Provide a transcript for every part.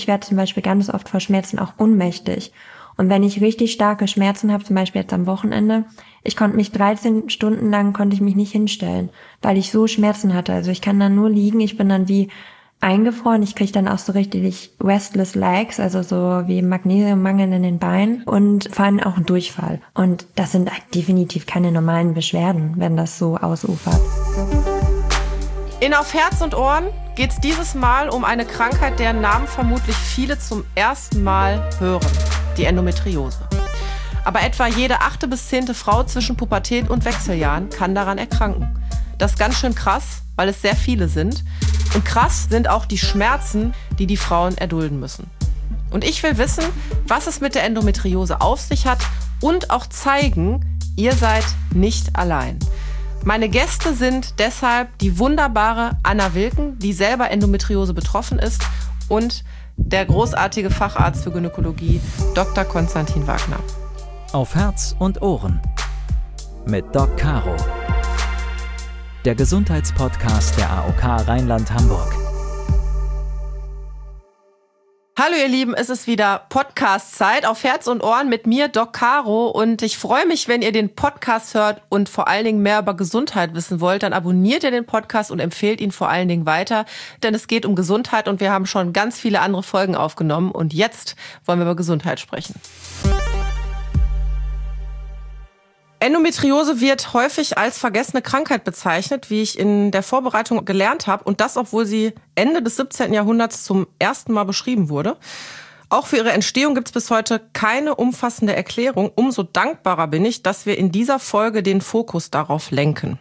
ich werde zum Beispiel ganz oft vor Schmerzen auch ohnmächtig. Und wenn ich richtig starke Schmerzen habe, zum Beispiel jetzt am Wochenende, ich konnte mich 13 Stunden lang nicht hinstellen, weil ich so Schmerzen hatte. Also ich kann dann nur liegen, ich bin dann wie eingefroren, ich kriege dann auch so richtig restless legs, also so wie Magnesiummangel in den Beinen und vor allem auch einen Durchfall. Und das sind definitiv keine normalen Beschwerden, wenn das so ausufert. In Auf Herz und Ohren geht es dieses Mal um eine Krankheit, deren Namen vermutlich viele zum ersten Mal hören. Die Endometriose. Aber etwa jede 8. bis 10. Frau zwischen Pubertät und Wechseljahren kann daran erkranken. Das ist ganz schön krass, weil es sehr viele sind. Und krass sind auch die Schmerzen, die die Frauen erdulden müssen. Und ich will wissen, was es mit der Endometriose auf sich hat und auch zeigen, ihr seid nicht allein. Meine Gäste sind deshalb die wunderbare Anna Wilken, die selber Endometriose betroffen ist, und der großartige Facharzt für Gynäkologie, Dr. Konstantin Wagner. Auf Herz und Ohren mit Doc Caro. Der Gesundheitspodcast der AOK Rheinland-Hamburg. Hallo ihr Lieben, es ist wieder Podcast-Zeit auf Herz und Ohren mit mir, Doc Caro. Und ich freue mich, wenn ihr den Podcast hört und vor allen Dingen mehr über Gesundheit wissen wollt, dann abonniert ihr den Podcast und empfehlt ihn vor allen Dingen weiter. Denn es geht um Gesundheit und wir haben schon ganz viele andere Folgen aufgenommen. Und jetzt wollen wir über Gesundheit sprechen. Endometriose wird häufig als vergessene Krankheit bezeichnet, wie ich in der Vorbereitung gelernt habe. Und das, obwohl sie Ende des 17. Jahrhunderts zum ersten Mal beschrieben wurde. Auch für ihre Entstehung gibt es bis heute keine umfassende Erklärung. Umso dankbarer bin ich, dass wir in dieser Folge den Fokus darauf lenken.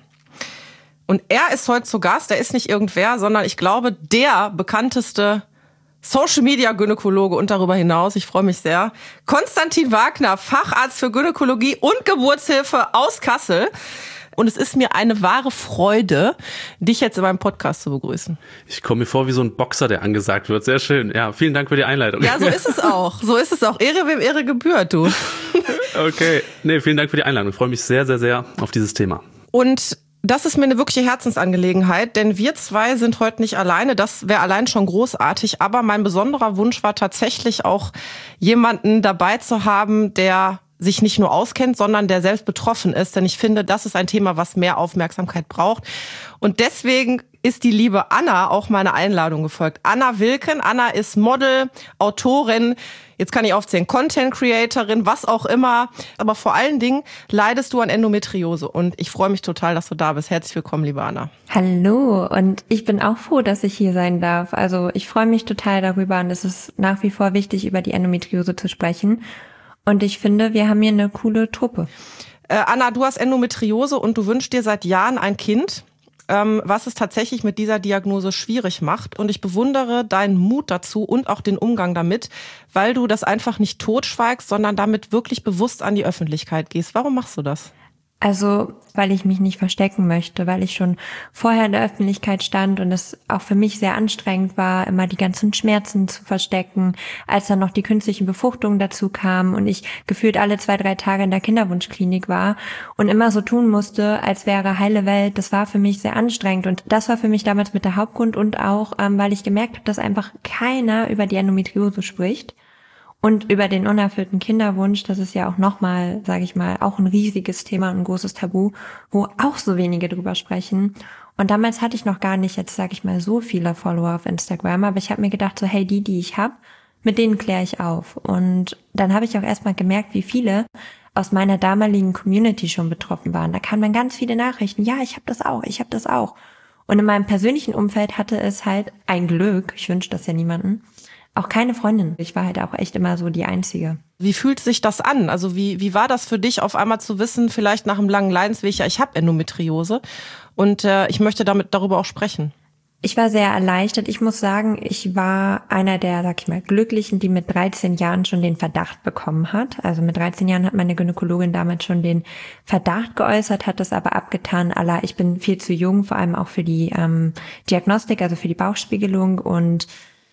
Und er ist heute zu Gast. Er ist nicht irgendwer, sondern ich glaube, der bekannteste Social-Media-Gynäkologe und darüber hinaus, ich freue mich sehr, Konstantin Wagner, Facharzt für Gynäkologie und Geburtshilfe aus Kassel. Und es ist mir eine wahre Freude, dich jetzt in meinem Podcast zu begrüßen. Ich komme mir vor wie so ein Boxer, der angesagt wird. Sehr schön. Ja, vielen Dank für die Einleitung. Ja, so ist es auch. So ist es auch. Ehre, wem Ehre gebührt, du. Okay. Nee, vielen Dank für die Einladung. Ich freue mich sehr, sehr, sehr auf dieses Thema. Und das ist mir eine wirkliche Herzensangelegenheit, denn wir zwei sind heute nicht alleine. Das wäre allein schon großartig. Aber mein besonderer Wunsch war tatsächlich auch, jemanden dabei zu haben, der sich nicht nur auskennt, sondern der selbst betroffen ist. Denn ich finde, das ist ein Thema, was mehr Aufmerksamkeit braucht. Und deswegen ist die liebe Anna auch meiner Einladung gefolgt. Anna Wilken. Anna ist Model, Autorin, jetzt kann ich aufzählen, Content-Creatorin, was auch immer. Aber vor allen Dingen leidest du an Endometriose. Und ich freue mich total, dass du da bist. Herzlich willkommen, liebe Anna. Hallo, und ich bin auch froh, dass ich hier sein darf. Also ich freue mich total darüber und es ist nach wie vor wichtig, über die Endometriose zu sprechen. Und ich finde, wir haben hier eine coole Truppe. Anna, du hast Endometriose und du wünschst dir seit Jahren ein Kind, was es tatsächlich mit dieser Diagnose schwierig macht. Und ich bewundere deinen Mut dazu und auch den Umgang damit, weil du das einfach nicht totschweigst, sondern damit wirklich bewusst an die Öffentlichkeit gehst. Warum machst du das? Also, weil ich mich nicht verstecken möchte, weil ich schon vorher in der Öffentlichkeit stand und es auch für mich sehr anstrengend war, immer die ganzen Schmerzen zu verstecken, als dann noch die künstlichen Befruchtungen dazu kamen und ich gefühlt alle 2-3 Tage in der Kinderwunschklinik war und immer so tun musste, als wäre heile Welt. Das war für mich sehr anstrengend und das war für mich damals mit der Hauptgrund und auch, weil ich gemerkt habe, dass einfach keiner über die Endometriose spricht. Und über den unerfüllten Kinderwunsch, das ist ja auch nochmal, sage ich mal, auch ein riesiges Thema und ein großes Tabu, wo auch so wenige drüber sprechen. Und damals hatte ich noch gar nicht, jetzt sage ich mal, so viele Follower auf Instagram, aber ich habe mir gedacht, so hey, die ich habe, mit denen kläre ich auf. Und dann habe ich auch erstmal gemerkt, wie viele aus meiner damaligen Community schon betroffen waren. Da kamen dann ganz viele Nachrichten, ja, ich habe das auch. Und in meinem persönlichen Umfeld hatte es halt ein Glück, ich wünsche das ja niemandem, auch keine Freundin. Ich war halt auch echt immer so die Einzige. Wie fühlt sich das an? Also wie war das für dich, auf einmal zu wissen, vielleicht nach einem langen Leidensweg, ja, ich habe Endometriose und ich möchte darüber auch sprechen? Ich war sehr erleichtert. Ich muss sagen, ich war einer der, sag ich mal, Glücklichen, die mit 13 Jahren schon den Verdacht bekommen hat. Also mit 13 Jahren hat meine Gynäkologin damals schon den Verdacht geäußert, hat das aber abgetan. Ich bin viel zu jung, vor allem auch für die Diagnostik, also für die Bauchspiegelung. Und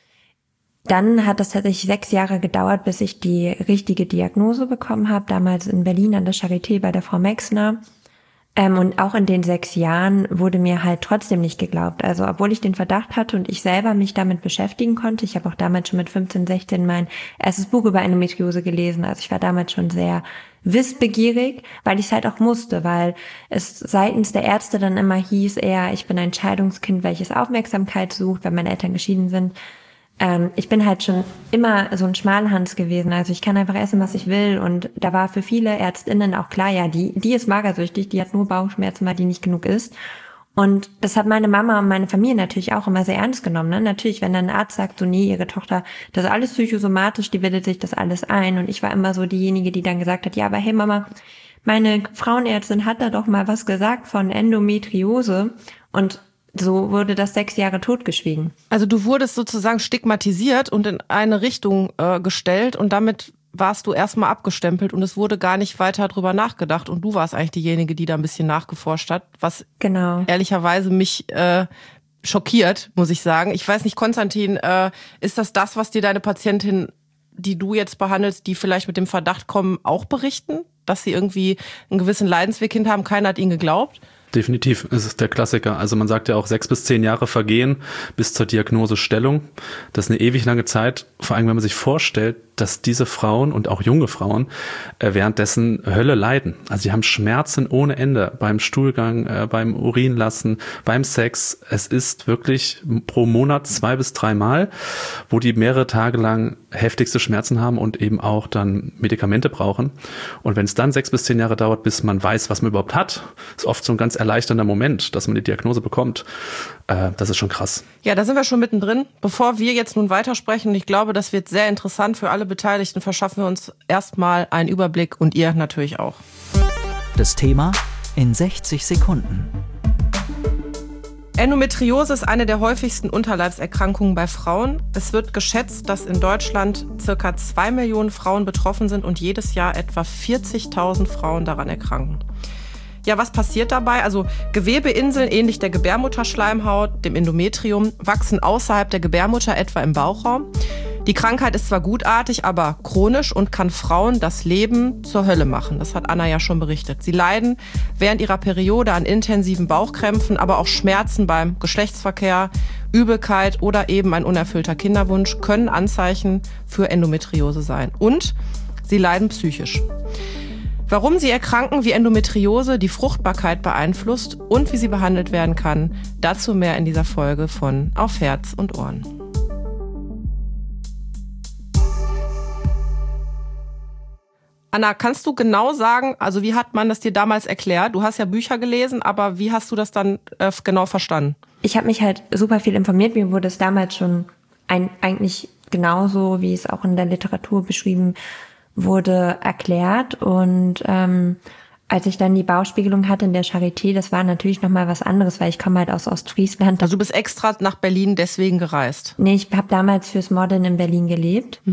dann hat es tatsächlich 6 Jahre gedauert, bis ich die richtige Diagnose bekommen habe. Damals in Berlin an der Charité bei der Frau Mexner. Und auch in den 6 Jahren wurde mir halt trotzdem nicht geglaubt. Also obwohl ich den Verdacht hatte und ich selber mich damit beschäftigen konnte, ich habe auch damals schon mit 15, 16 mein erstes Buch über Endometriose gelesen. Also ich war damals schon sehr wissbegierig, weil ich es halt auch musste, weil es seitens der Ärzte dann immer hieß, eher ich bin ein Scheidungskind, welches Aufmerksamkeit sucht, weil meine Eltern geschieden sind. Ich bin halt schon immer so ein Schmalhans gewesen, also ich kann einfach essen, was ich will, und da war für viele ÄrztInnen auch klar, ja, die ist magersüchtig, die hat nur Bauchschmerzen, weil die nicht genug isst. Und das hat meine Mama und meine Familie natürlich auch immer sehr ernst genommen. Ne? Natürlich, wenn dann ein Arzt sagt, so nee, ihre Tochter, das ist alles psychosomatisch, die bildet sich das alles ein. Und ich war immer so diejenige, die dann gesagt hat, ja, aber hey Mama, meine Frauenärztin hat da doch mal was gesagt von Endometriose, und so wurde das 6 Jahre totgeschwiegen. Also du wurdest sozusagen stigmatisiert und in eine Richtung gestellt, und damit warst du erstmal abgestempelt und es wurde gar nicht weiter drüber nachgedacht, und du warst eigentlich diejenige, die da ein bisschen nachgeforscht hat, was ehrlicherweise mich schockiert, muss ich sagen. Ich weiß nicht, Konstantin, ist das, was dir deine Patientin, die du jetzt behandelst, die vielleicht mit dem Verdacht kommen, auch berichten, dass sie irgendwie einen gewissen Leidensweg hinter haben, keiner hat ihnen geglaubt? Definitiv, es ist der Klassiker. Also man sagt ja auch 6 bis 10 Jahre vergehen bis zur Diagnosestellung. Das ist eine ewig lange Zeit, vor allem wenn man sich vorstellt, dass diese Frauen und auch junge Frauen währenddessen Hölle leiden. Also die haben Schmerzen ohne Ende beim Stuhlgang, beim Urinlassen, beim Sex. Es ist wirklich pro Monat 2 bis 3 Mal, wo die mehrere Tage lang heftigste Schmerzen haben und eben auch dann Medikamente brauchen. Und wenn es dann 6 bis 10 Jahre dauert, bis man weiß, was man überhaupt hat, ist oft so ein ganz erleichternder Moment, dass man die Diagnose bekommt. Das ist schon krass. Ja, da sind wir schon mittendrin. Bevor wir jetzt nun weitersprechen, ich glaube, das wird sehr interessant für alle Beteiligten, verschaffen wir uns erstmal einen Überblick, und ihr natürlich auch. Das Thema in 60 Sekunden. Endometriose ist eine der häufigsten Unterleibserkrankungen bei Frauen. Es wird geschätzt, dass in Deutschland ca. 2 Millionen Frauen betroffen sind und jedes Jahr etwa 40.000 Frauen daran erkranken. Ja, was passiert dabei? Also Gewebeinseln ähnlich der Gebärmutterschleimhaut, dem Endometrium, wachsen außerhalb der Gebärmutter, etwa im Bauchraum. Die Krankheit ist zwar gutartig, aber chronisch und kann Frauen das Leben zur Hölle machen. Das hat Anna ja schon berichtet. Sie leiden während ihrer Periode an intensiven Bauchkrämpfen, aber auch Schmerzen beim Geschlechtsverkehr, Übelkeit oder eben ein unerfüllter Kinderwunsch können Anzeichen für Endometriose sein. Und sie leiden psychisch. Warum sie erkranken, wie Endometriose die Fruchtbarkeit beeinflusst und wie sie behandelt werden kann, dazu mehr in dieser Folge von Auf Herz und Ohren. Anna, kannst du genau sagen, also wie hat man das dir damals erklärt? Du hast ja Bücher gelesen, aber wie hast du das dann genau verstanden? Ich habe mich halt super viel informiert. Mir wurde es damals schon eigentlich genauso, wie es auch in der Literatur beschrieben wurde, erklärt. Und als ich dann die Bauchspiegelung hatte in der Charité, das war natürlich nochmal was anderes, weil ich komme halt aus Ostfriesland. Also du bist extra nach Berlin deswegen gereist? Nee, ich habe damals fürs Modeln in Berlin gelebt.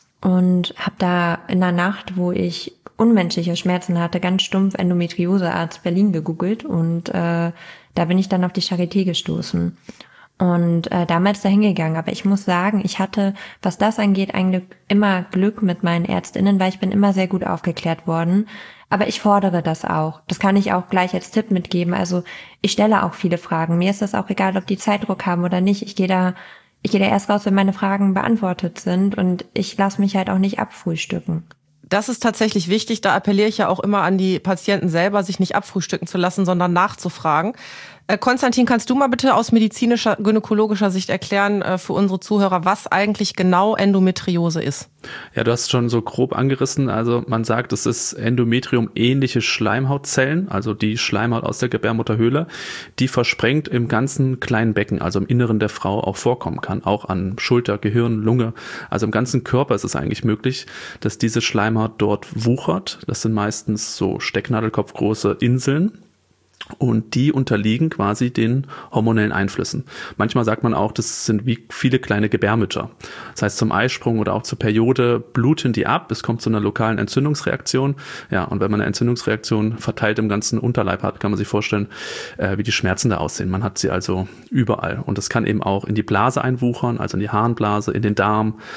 Und habe da in der Nacht, wo ich unmenschliche Schmerzen hatte, ganz stumpf Endometriosearzt Berlin gegoogelt, und da bin ich dann auf die Charité gestoßen und damals dahin gegangen. Aber ich muss sagen, ich hatte, was das angeht, eigentlich immer Glück mit meinen ÄrztInnen, weil ich bin immer sehr gut aufgeklärt worden. Aber ich fordere das auch. Das kann ich auch gleich als Tipp mitgeben. Also ich stelle auch viele Fragen. Mir ist das auch egal, ob die Zeitdruck haben oder nicht. Ich gehe da erst raus, wenn meine Fragen beantwortet sind, und ich lasse mich halt auch nicht abfrühstücken. Das ist tatsächlich wichtig. Da appelliere ich ja auch immer an die Patienten selber, sich nicht abfrühstücken zu lassen, sondern nachzufragen. Konstantin, kannst du mal bitte aus medizinischer, gynäkologischer Sicht erklären für unsere Zuhörer, was eigentlich genau Endometriose ist? Ja, du hast schon so grob angerissen. Also man sagt, es ist Endometrium-ähnliche Schleimhautzellen, also die Schleimhaut aus der Gebärmutterhöhle, die versprengt im ganzen kleinen Becken, also im Inneren der Frau auch vorkommen kann, auch an Schulter, Gehirn, Lunge. Also im ganzen Körper ist es eigentlich möglich, dass diese Schleimhaut dort wuchert. Das sind meistens so stecknadelkopfgroße Inseln. Und die unterliegen quasi den hormonellen Einflüssen. Manchmal sagt man auch, das sind wie viele kleine Gebärmütter. Das heißt, zum Eisprung oder auch zur Periode bluten die ab. Es kommt zu einer lokalen Entzündungsreaktion. Ja, und wenn man eine Entzündungsreaktion verteilt im ganzen Unterleib hat, kann man sich vorstellen, wie die Schmerzen da aussehen. Man hat sie also überall. Und das kann eben auch in die Blase einwuchern, also in die Harnblase, in den Darm.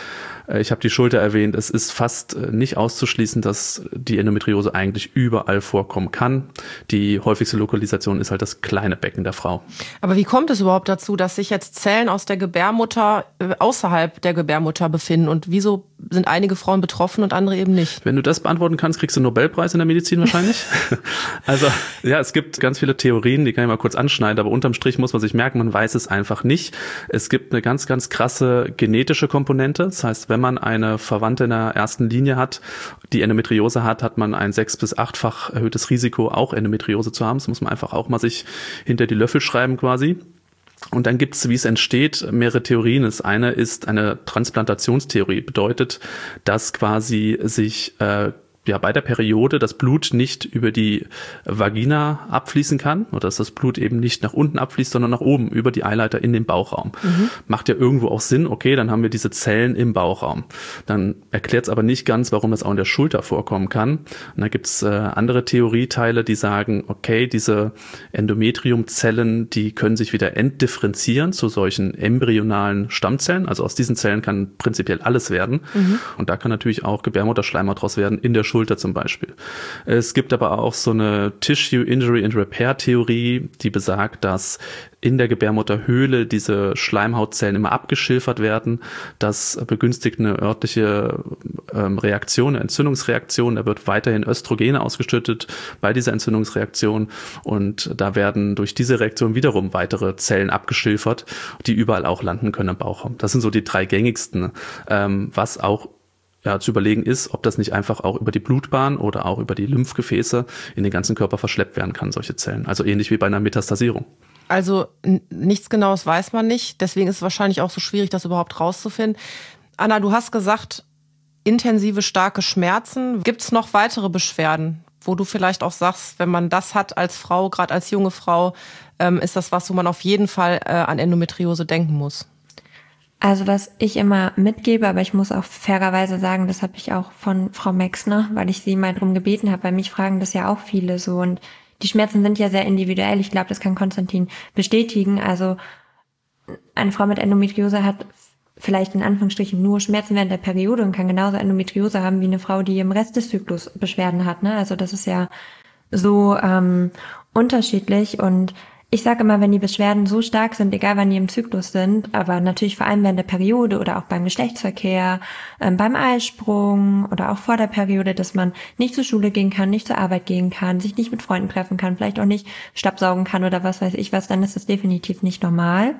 Ich habe die Schulter erwähnt. Es ist fast nicht auszuschließen, dass die Endometriose eigentlich überall vorkommen kann. Die häufigste Lokalisation ist halt das kleine Becken der Frau. Aber wie kommt es überhaupt dazu, dass sich jetzt Zellen aus der Gebärmutter außerhalb der Gebärmutter befinden? Und wieso sind einige Frauen betroffen und andere eben nicht? Wenn du das beantworten kannst, kriegst du einen Nobelpreis in der Medizin wahrscheinlich. Also ja, es gibt ganz viele Theorien, die kann ich mal kurz anschneiden, aber unterm Strich muss man sich merken, man weiß es einfach nicht. Es gibt eine ganz, ganz krasse genetische Komponente. Das heißt, wenn man eine Verwandte in der ersten Linie hat, die Endometriose hat man ein 6- bis 8-fach erhöhtes Risiko, auch Endometriose zu haben. Das muss man einfach auch mal sich hinter die Löffel schreiben quasi. Und dann gibt es, wie es entsteht, mehrere Theorien. Das eine ist eine Transplantationstheorie. Bedeutet, dass quasi sich bei der Periode das Blut nicht über die Vagina abfließen kann oder dass das Blut eben nicht nach unten abfließt, sondern nach oben über die Eileiter in den Bauchraum. Macht ja irgendwo auch Sinn, okay, dann haben wir diese Zellen im Bauchraum. Dann erklärt es aber nicht ganz, warum das auch in der Schulter vorkommen kann. Und da gibt es andere Theorieteile, die sagen, okay, diese Endometriumzellen, die können sich wieder entdifferenzieren zu solchen embryonalen Stammzellen. Also aus diesen Zellen kann prinzipiell alles werden. Und da kann natürlich auch Gebärmutterschleimhaut draus werden, in der Schulter zum Beispiel. Es gibt aber auch so eine Tissue Injury and Repair Theorie, die besagt, dass in der Gebärmutterhöhle diese Schleimhautzellen immer abgeschilfert werden. Das begünstigt eine örtliche Reaktion, eine Entzündungsreaktion. Da wird weiterhin Östrogene ausgeschüttet bei dieser Entzündungsreaktion und da werden durch diese Reaktion wiederum weitere Zellen abgeschilfert, die überall auch landen können im Bauchraum. Das sind so die 3 gängigsten, was auch zu überlegen ist, ob das nicht einfach auch über die Blutbahn oder auch über die Lymphgefäße in den ganzen Körper verschleppt werden kann, solche Zellen. Also ähnlich wie bei einer Metastasierung. Also nichts Genaues weiß man nicht. Deswegen ist es wahrscheinlich auch so schwierig, das überhaupt rauszufinden. Anna, du hast gesagt, intensive, starke Schmerzen. Gibt es noch weitere Beschwerden, wo du vielleicht auch sagst, wenn man das hat als Frau, gerade als junge Frau, ist das was, wo man auf jeden Fall an Endometriose denken muss? Also was ich immer mitgebe, aber ich muss auch fairerweise sagen, das habe ich auch von Frau Mexner, weil ich sie mal drum gebeten habe, weil mich fragen das ja auch viele so und die Schmerzen sind ja sehr individuell. Ich glaube, das kann Konstantin bestätigen. Also eine Frau mit Endometriose hat vielleicht in Anführungsstrichen nur Schmerzen während der Periode und kann genauso Endometriose haben wie eine Frau, die im Rest des Zyklus Beschwerden hat. Ne? Also das ist ja so unterschiedlich und ich sage immer, wenn die Beschwerden so stark sind, egal wann die im Zyklus sind, aber natürlich vor allem während der Periode oder auch beim Geschlechtsverkehr, beim Eisprung oder auch vor der Periode, dass man nicht zur Schule gehen kann, nicht zur Arbeit gehen kann, sich nicht mit Freunden treffen kann, vielleicht auch nicht staubsaugen kann oder was weiß ich was, dann ist das definitiv nicht normal.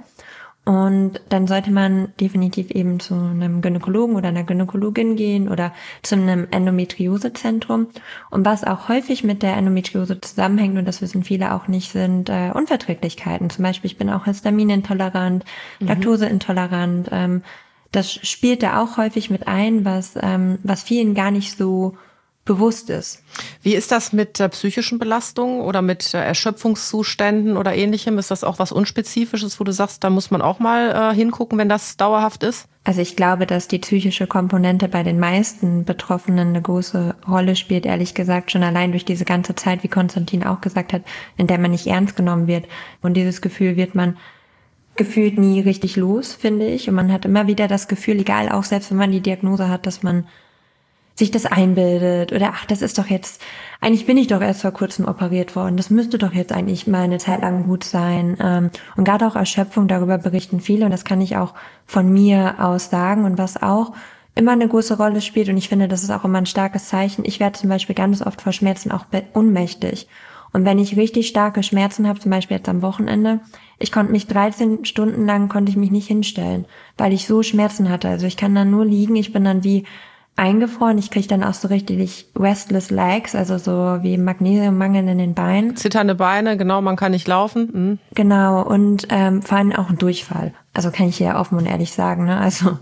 Und dann sollte man definitiv eben zu einem Gynäkologen oder einer Gynäkologin gehen oder zu einem Endometriosezentrum. Und was auch häufig mit der Endometriose zusammenhängt, und das wissen viele auch nicht, sind Unverträglichkeiten. Zum Beispiel, ich bin auch histaminintolerant, laktoseintolerant. Das spielt da auch häufig mit ein, was vielen gar nicht so bewusst ist. Wie ist das mit psychischen Belastungen oder mit Erschöpfungszuständen oder Ähnlichem? Ist das auch was Unspezifisches, wo du sagst, da muss man auch mal hingucken, wenn das dauerhaft ist? Also ich glaube, dass die psychische Komponente bei den meisten Betroffenen eine große Rolle spielt, ehrlich gesagt, schon allein durch diese ganze Zeit, wie Konstantin auch gesagt hat, in der man nicht ernst genommen wird. Und dieses Gefühl wird man gefühlt nie richtig los, finde ich. Und man hat immer wieder das Gefühl, egal auch selbst wenn man die Diagnose hat, dass man sich das einbildet oder ach, das ist doch jetzt, eigentlich bin ich doch erst vor kurzem operiert worden, das müsste doch jetzt eigentlich mal eine Zeit lang gut sein. Und gerade auch Erschöpfung, darüber berichten viele und das kann ich auch von mir aus sagen und was auch immer eine große Rolle spielt und ich finde, das ist auch immer ein starkes Zeichen. Ich werde zum Beispiel ganz oft vor Schmerzen auch ohnmächtig. Und wenn ich richtig starke Schmerzen habe, zum Beispiel jetzt am Wochenende, ich konnte mich 13 Stunden lang nicht hinstellen, weil ich so Schmerzen hatte. Also ich kann dann nur liegen, ich bin dann wie eingefroren. Ich kriege dann auch so richtig restless legs, also so wie Magnesiummangel in den Beinen. Zitternde Beine, genau, man kann nicht laufen. Genau, und vor allem auch ein Durchfall. Also kann ich hier offen und ehrlich sagen. Ne? Also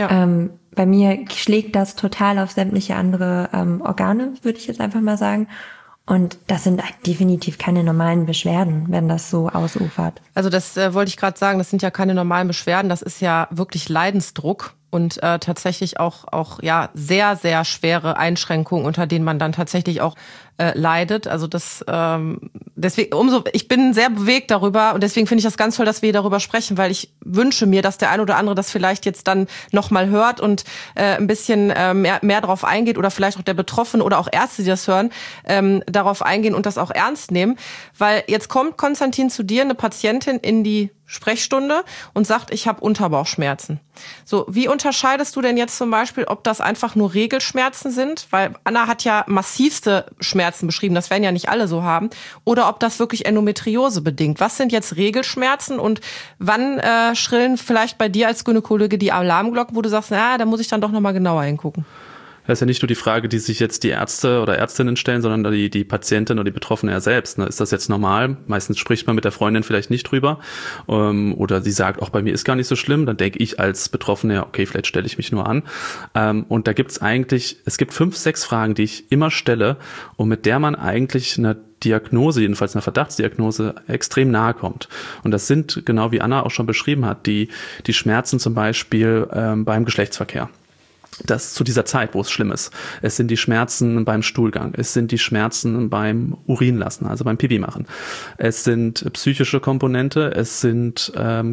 bei mir schlägt das total auf sämtliche andere Organe, würde ich jetzt einfach mal sagen. Und das sind definitiv keine normalen Beschwerden, wenn das so ausufert. Also das wollte ich gerade sagen, das sind ja keine normalen Beschwerden, das ist ja wirklich Leidensdruck. Und tatsächlich auch ja sehr, sehr schwere Einschränkungen, unter denen man dann tatsächlich auch leidet. Also das deswegen ich bin sehr bewegt darüber und deswegen finde ich das ganz toll, dass wir darüber sprechen, weil ich wünsche mir, dass der ein oder andere das vielleicht jetzt dann nochmal hört und ein bisschen mehr darauf eingeht oder vielleicht auch der Betroffene oder auch Ärzte, die das hören, darauf eingehen und das auch ernst nehmen. Weil jetzt kommt, Konstantin, zu dir eine Patientin in die Sprechstunde und sagt, ich habe Unterbauchschmerzen. So, wie unterscheidest du denn jetzt zum Beispiel, ob das einfach nur Regelschmerzen sind? Weil Anna hat ja massivste Schmerzen beschrieben, das werden ja nicht alle so haben. Oder ob das wirklich Endometriose bedingt. Was sind jetzt Regelschmerzen und wann schrillen vielleicht bei dir als Gynäkologe die Alarmglocken, wo du sagst, na, da muss ich dann doch nochmal genauer hingucken? Das ist ja nicht nur die Frage, die sich jetzt die Ärzte oder Ärztinnen stellen, sondern die Patientin oder die Betroffene ja selbst. Ne? Ist das jetzt normal? Meistens spricht man mit der Freundin vielleicht nicht drüber. Oder sie sagt, auch bei mir ist gar nicht so schlimm. Dann denke ich als Betroffene, okay, vielleicht stelle ich mich nur an. Und da es gibt 5, 6 Fragen, die ich immer stelle und mit der man eigentlich eine Diagnose, jedenfalls eine Verdachtsdiagnose, extrem nahe kommt. Und das sind, genau wie Anna auch schon beschrieben hat, die Schmerzen zum Beispiel beim Geschlechtsverkehr. Das zu dieser Zeit, wo es schlimm ist. Es sind die Schmerzen beim Stuhlgang. Es sind die Schmerzen beim Urinlassen, also beim Pipi machen. Es sind psychische Komponente. Es sind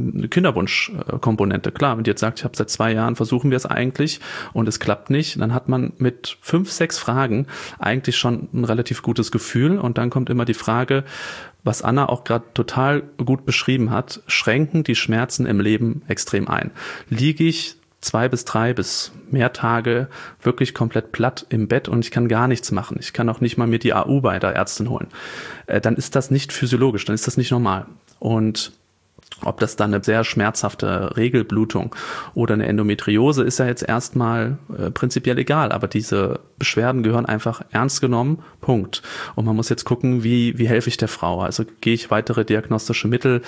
Kinderwunschkomponente. Klar, wenn ihr jetzt sagt, ich habe seit 2 Jahren, versuchen wir es eigentlich und es klappt nicht, dann hat man mit 5, 6 Fragen eigentlich schon ein relativ gutes Gefühl. Und dann kommt immer die Frage, was Anna auch gerade total gut beschrieben hat, schränken die Schmerzen im Leben extrem ein. Liege ich 2 bis 3 bis mehr Tage wirklich komplett platt im Bett und ich kann gar nichts machen. Ich kann auch nicht mal mir die AU bei der Ärztin holen. Dann ist das nicht physiologisch, dann ist das nicht normal. Und ob das dann eine sehr schmerzhafte Regelblutung oder eine Endometriose ist ja jetzt erstmal prinzipiell egal, aber diese Beschwerden gehören einfach ernst genommen, Punkt. Und man muss jetzt gucken, wie helfe ich der Frau? Also gehe ich weitere diagnostische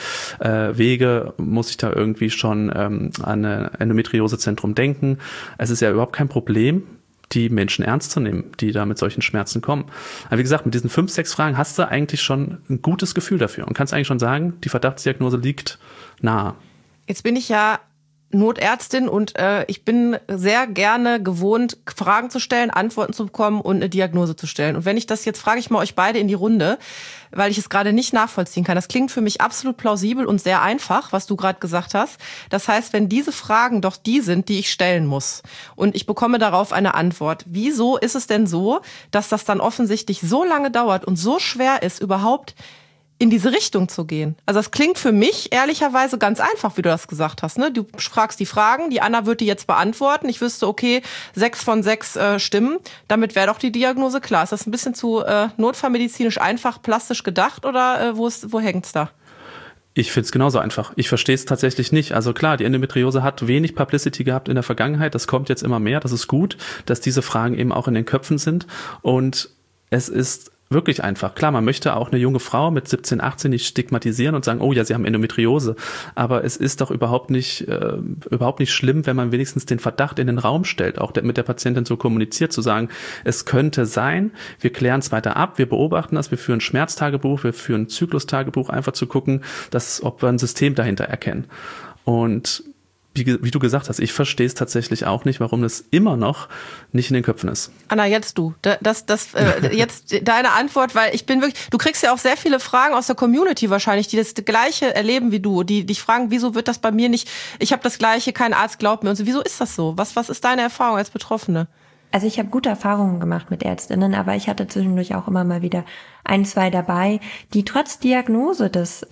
Mittelwege, muss ich da irgendwie schon an ein Endometriosezentrum denken? Es ist ja überhaupt kein Problem, die Menschen ernst zu nehmen, die da mit solchen Schmerzen kommen. Aber wie gesagt, mit diesen 5, 6 Fragen hast du eigentlich schon ein gutes Gefühl dafür und kannst eigentlich schon sagen, die Verdachtsdiagnose liegt nahe. Jetzt bin ich ja Notärztin und ich bin sehr gerne gewohnt, Fragen zu stellen, Antworten zu bekommen und eine Diagnose zu stellen. Und wenn ich das jetzt, frage ich mal euch beide in die Runde, weil ich es gerade nicht nachvollziehen kann. Das klingt für mich absolut plausibel und sehr einfach, was du gerade gesagt hast. Das heißt, wenn diese Fragen doch die sind, die ich stellen muss und ich bekomme darauf eine Antwort, wieso ist es denn so, dass das dann offensichtlich so lange dauert und so schwer ist, überhaupt in diese Richtung zu gehen? Also das klingt für mich ehrlicherweise ganz einfach, wie du das gesagt hast. Ne? Du fragst die Fragen, die Anna wird die jetzt beantworten. Ich wüsste, okay, 6 von 6 stimmen. Damit wäre doch die Diagnose klar. Ist das ein bisschen zu notfallmedizinisch einfach, plastisch gedacht oder wo hängt's da? Ich finde es genauso einfach. Ich verstehe es tatsächlich nicht. Also klar, die Endometriose hat wenig Publicity gehabt in der Vergangenheit. Das kommt jetzt immer mehr. Das ist gut, dass diese Fragen eben auch in den Köpfen sind. Und es ist wirklich einfach. Klar, man möchte auch eine junge Frau mit 17, 18 nicht stigmatisieren und sagen, oh ja, sie haben Endometriose. Aber es ist doch überhaupt nicht schlimm, wenn man wenigstens den Verdacht in den Raum stellt, auch mit der Patientin so kommuniziert, zu sagen, es könnte sein, wir klären es weiter ab, wir beobachten das, wir führen Schmerztagebuch, wir führen Zyklustagebuch, einfach zu gucken, ob wir ein System dahinter erkennen. Und wie du gesagt hast, ich verstehe es tatsächlich auch nicht, warum das immer noch nicht in den Köpfen ist. Anna, jetzt du. Jetzt deine Antwort, weil ich bin wirklich, du kriegst ja auch sehr viele Fragen aus der Community wahrscheinlich, die das Gleiche erleben wie du, die dich fragen, wieso wird das bei mir nicht, ich habe das Gleiche, kein Arzt glaubt mir und so. Wieso ist das so? Was ist deine Erfahrung als Betroffene? Also ich habe gute Erfahrungen gemacht mit Ärztinnen, aber ich hatte zwischendurch auch immer mal wieder 1, 2 dabei, die trotz Diagnose das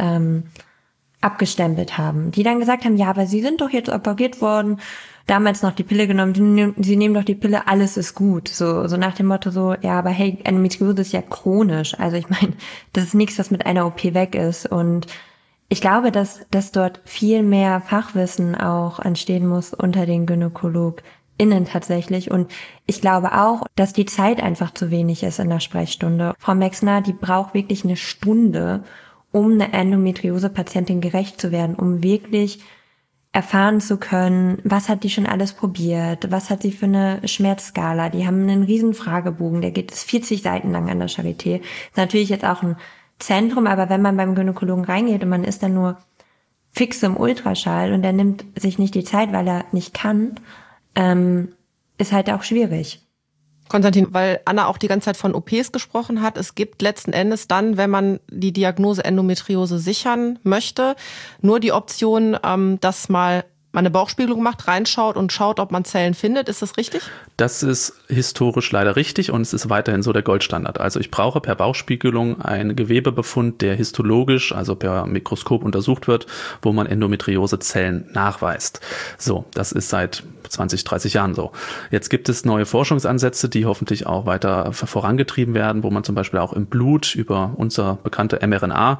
abgestempelt haben, die dann gesagt haben, ja, aber Sie sind doch jetzt operiert worden, damals noch die Pille genommen, Sie nehmen doch die Pille, alles ist gut. So nach dem Motto so, ja, aber hey, Endometriose ist ja chronisch. Also ich meine, das ist nichts, was mit einer OP weg ist. Und ich glaube, dass dort viel mehr Fachwissen auch entstehen muss unter den GynäkologInnen tatsächlich. Und ich glaube auch, dass die Zeit einfach zu wenig ist in der Sprechstunde. Frau Mexner, die braucht wirklich eine Stunde, um eine Endometriose-Patientin gerecht zu werden, um wirklich erfahren zu können, was hat die schon alles probiert, was hat sie für eine Schmerzskala. Die haben einen riesen Fragebogen, der geht 40 Seiten lang an der Charité. Ist natürlich jetzt auch ein Zentrum, aber wenn man beim Gynäkologen reingeht und man ist dann nur fix im Ultraschall und der nimmt sich nicht die Zeit, weil er nicht kann, ist halt auch schwierig. Konstantin, weil Anna auch die ganze Zeit von OPs gesprochen hat, es gibt letzten Endes dann, wenn man die Diagnose Endometriose sichern möchte, nur die Option, dass man eine Bauchspiegelung macht, reinschaut und schaut, ob man Zellen findet. Ist das richtig? Das ist historisch leider richtig und es ist weiterhin so der Goldstandard. Also ich brauche per Bauchspiegelung einen Gewebebefund, der histologisch, also per Mikroskop untersucht wird, wo man Endometriosezellen nachweist. So, das ist seit 20, 30 Jahren so. Jetzt gibt es neue Forschungsansätze, die hoffentlich auch weiter vorangetrieben werden, wo man zum Beispiel auch im Blut über unser bekannte mRNA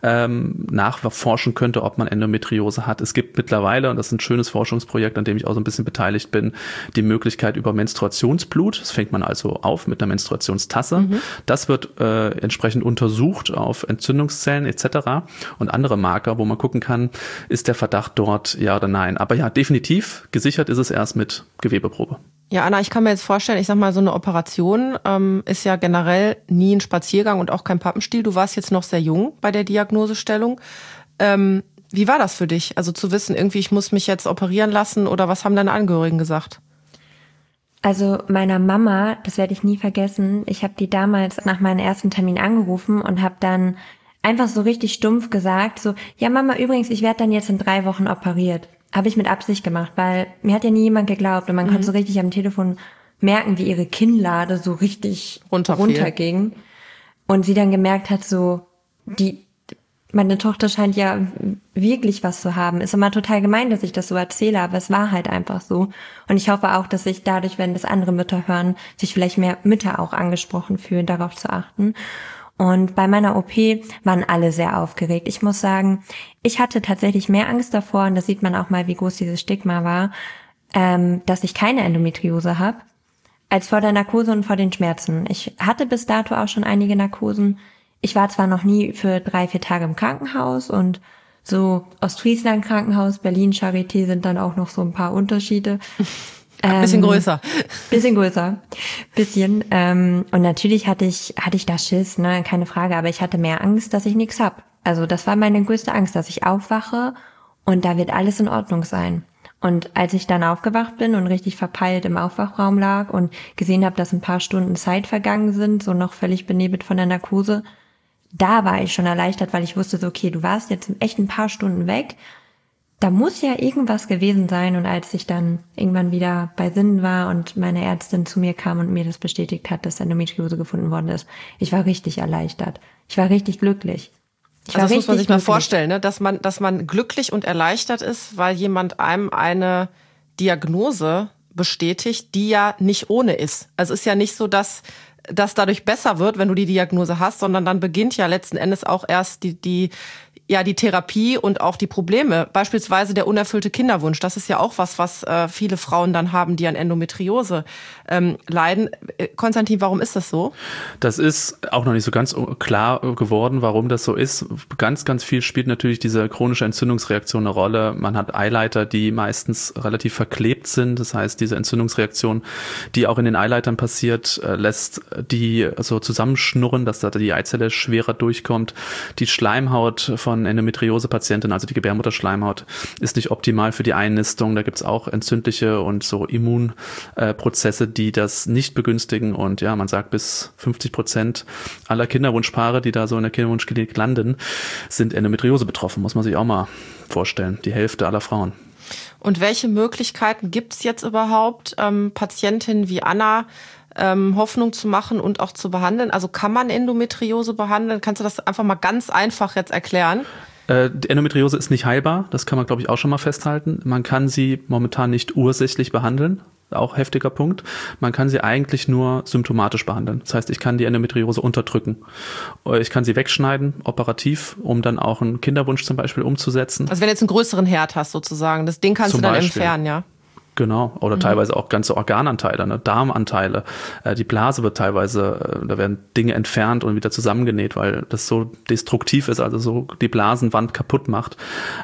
nachforschen könnte, ob man Endometriose hat. Es gibt mittlerweile, und das ist ein schönes Forschungsprojekt, an dem ich auch so ein bisschen beteiligt bin, die Möglichkeit über Menstruationsblut. Das fängt man also auf mit einer Menstruationstasse. Das wird entsprechend untersucht auf Entzündungszellen etc. und andere Marker, wo man gucken kann, ist der Verdacht dort, ja oder nein. Aber ja, definitiv gesichert ist es erst mit Gewebeprobe. Ja, Anna, ich kann mir jetzt vorstellen, ich sag mal, so eine Operation ist ja generell nie ein Spaziergang und auch kein Pappenstiel. Du warst jetzt noch sehr jung bei der Diagnosestellung. Wie war das für dich? Also zu wissen, irgendwie, ich muss mich jetzt operieren lassen oder was haben deine Angehörigen gesagt? Also meiner Mama, das werde ich nie vergessen, ich habe die damals nach meinem ersten Termin angerufen und habe dann einfach so richtig stumpf gesagt, so, ja Mama, übrigens, ich werde dann jetzt in 3 Wochen operiert. Habe ich mit Absicht gemacht, weil mir hat ja nie jemand geglaubt und man konnte so richtig am Telefon merken, wie ihre Kinnlade so richtig runterging. Und sie dann gemerkt hat, so, meine Tochter scheint ja wirklich was zu haben. Ist immer total gemein, dass ich das so erzähle, aber es war halt einfach so. Und ich hoffe auch, dass sich dadurch, wenn das andere Mütter hören, sich vielleicht mehr Mütter auch angesprochen fühlen, darauf zu achten. Und bei meiner OP waren alle sehr aufgeregt. Ich muss sagen, ich hatte tatsächlich mehr Angst davor, und das sieht man auch mal, wie groß dieses Stigma war, dass ich keine Endometriose habe, als vor der Narkose und vor den Schmerzen. Ich hatte bis dato auch schon einige Narkosen. Ich war zwar noch nie für 3-4 Tage im Krankenhaus und so Ostfriesland Krankenhaus, Berlin Charité sind dann auch noch so ein paar Unterschiede. Bisschen größer. Bisschen. Und natürlich hatte ich da Schiss, ne, keine Frage, aber ich hatte mehr Angst, dass ich nichts hab. Also das war meine größte Angst, dass ich aufwache und da wird alles in Ordnung sein. Und als ich dann aufgewacht bin und richtig verpeilt im Aufwachraum lag und gesehen habe, dass ein paar Stunden Zeit vergangen sind, so noch völlig benebelt von der Narkose, da war ich schon erleichtert, weil ich wusste so, okay, du warst jetzt echt ein paar Stunden weg, da muss ja irgendwas gewesen sein. Und als ich dann irgendwann wieder bei Sinnen war und meine Ärztin zu mir kam und mir das bestätigt hat, dass Endometriose gefunden worden ist, ich war richtig erleichtert. Ich war richtig glücklich. Das muss man sich mal vorstellen, ne? Dass man glücklich und erleichtert ist, weil jemand einem eine Diagnose bestätigt, die ja nicht ohne ist. Also es ist ja nicht so, dass das dadurch besser wird, wenn du die Diagnose hast, sondern dann beginnt ja letzten Endes auch erst die Therapie und auch die Probleme. Beispielsweise der unerfüllte Kinderwunsch. Das ist ja auch was viele Frauen dann haben, die an Endometriose leiden. Konstantin, warum ist das so? Das ist auch noch nicht so ganz klar geworden, warum das so ist. Ganz, ganz viel spielt natürlich diese chronische Entzündungsreaktion eine Rolle. Man hat Eileiter, die meistens relativ verklebt sind. Das heißt, diese Entzündungsreaktion, die auch in den Eileitern passiert, lässt die so zusammenschnurren, dass da die Eizelle schwerer durchkommt. Die Schleimhaut von Endometriose-Patientinnen, also die Gebärmutterschleimhaut, ist nicht optimal für die Einnistung. Da gibt es auch entzündliche und so Immunprozesse, die das nicht begünstigen. Und ja, man sagt, bis 50% aller Kinderwunschpaare, die da so in der Kinderwunschklinik landen, sind Endometriose betroffen. Muss man sich auch mal vorstellen. Die Hälfte aller Frauen. Und welche Möglichkeiten gibt es jetzt überhaupt, Patientinnen wie Anna Hoffnung zu machen und auch zu behandeln? Also kann man Endometriose behandeln? Kannst du das einfach mal ganz einfach jetzt erklären? Die Endometriose ist nicht heilbar, das kann man, glaube ich, auch schon mal festhalten. Man kann sie momentan nicht ursächlich behandeln, auch heftiger Punkt. Man kann sie eigentlich nur symptomatisch behandeln. Das heißt, ich kann die Endometriose unterdrücken. Ich kann sie wegschneiden, operativ, um dann auch einen Kinderwunsch zum Beispiel umzusetzen. Also wenn du jetzt einen größeren Herd hast sozusagen, das Ding kannst du dann entfernen, ja? Genau, oder teilweise auch ganze Organanteile, ne? Darmanteile. Die Blase wird teilweise, da werden Dinge entfernt und wieder zusammengenäht, weil das so destruktiv ist, also so die Blasenwand kaputt macht.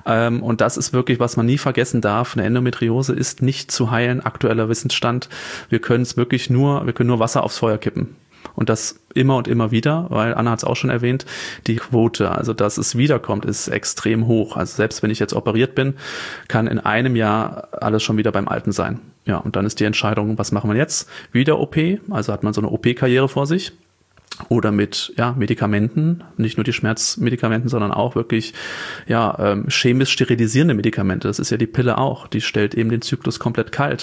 Und das ist wirklich, was man nie vergessen darf. Eine Endometriose ist nicht zu heilen, aktueller Wissensstand. Wir können nur Wasser aufs Feuer kippen. Und das immer und immer wieder, weil Anna hat es auch schon erwähnt, die Quote, also dass es wiederkommt, ist extrem hoch. Also selbst wenn ich jetzt operiert bin, kann in einem Jahr alles schon wieder beim Alten sein. Ja, und dann ist die Entscheidung, was machen wir jetzt? Wieder OP, also hat man so eine OP-Karriere vor sich. Oder mit Medikamenten, nicht nur die Schmerzmedikamenten, sondern auch wirklich chemisch sterilisierende Medikamente. Das ist ja die Pille auch. Die stellt eben den Zyklus komplett kalt.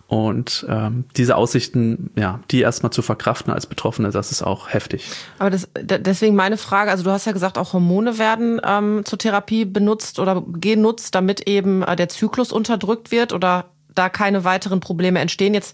Und diese Aussichten, die erstmal zu verkraften als Betroffene, das ist auch heftig. Aber deswegen meine Frage, also du hast ja gesagt, auch Hormone werden zur Therapie benutzt oder genutzt, damit eben der Zyklus unterdrückt wird oder da keine weiteren Probleme entstehen. Jetzt